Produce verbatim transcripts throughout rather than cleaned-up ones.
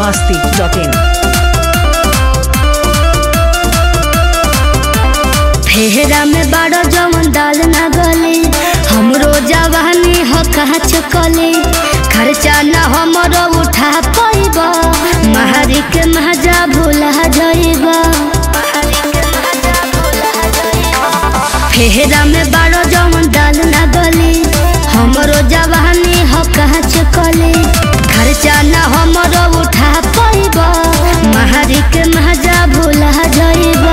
मस्ती dot इन। फेहरा में बड़ा जवन दाल न गले, हमरो जवानी हो काच कले, खर्चा न हमरो उठा पाइबा, महारी के महजा भूला जाइबा। फेहरा में बड़ा जवन दाल न गले, हमरो जवानी हो काच कले, खर्चा न हमरो उठा पाइबा, महारी के महजा भूला जाइबा।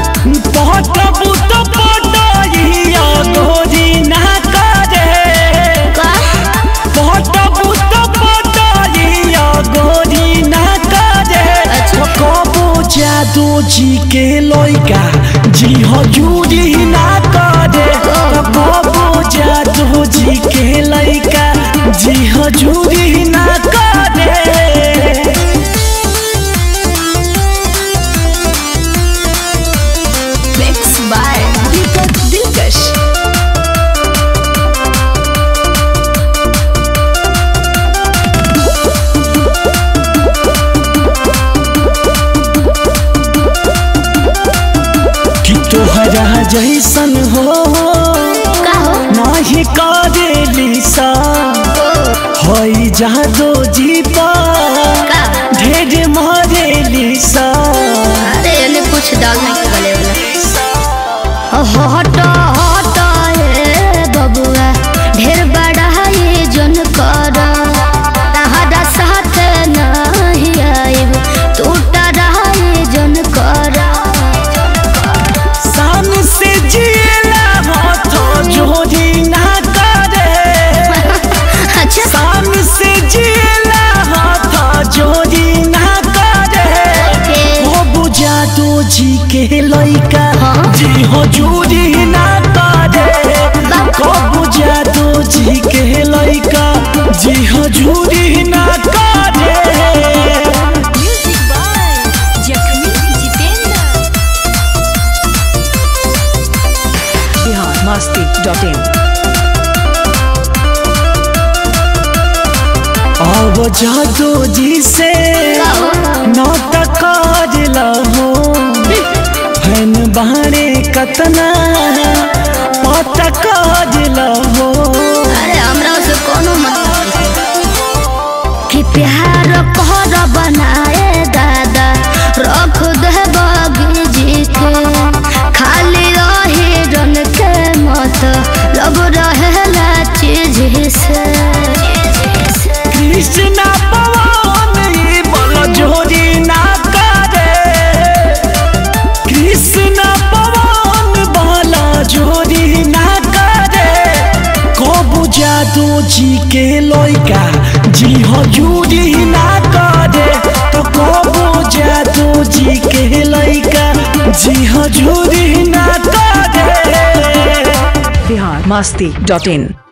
जादू जी के लइका जी हजूरी ना करे, बाबू जादू जी के लइका जी हजूरी ना करे। मिक्स बाय दीपक दिलकश। तोहरा जैसन हो नहीं करेली सा होई जादू जी पर ढेर मारेली सा। अरे ये कुछ डाल नहीं गले वाला। हट हट ए बबुआ, ढेर बड़ा ये जन कर, तहरा साथ नहीं आइब, टूटा रहा ये जन कर। जोड़ी ना करे, अच्छा शाम से जिला हाथ जोड़ी ना करे, वो बुझा दो जी के लइका जी हजूरी ना करे, वो बुझा दो जी के लइका जी हजूरी ना करे। Music by Jakhmi Jitendra. Bihar Masti dot in. अब जादू जी से नाटक लहो, फैन बाणे कतना पटक लहो। अरे हमरा से कोनो मतलब कि प्यार कहर बनाए दादा, रख दे बागी जी के, खाली रही रन के मत लब रहेला चीज से। कृष्णा पवन ये बल जोड़ी ना करे, कृष्णा पवन बल जोड़ी ना करे, कबू जादू जी के लइका जी हजूरी ना करे, तो कबू जादू जी के लइका जी हजूरी ना करे। बिहार मस्ती डॉट इन।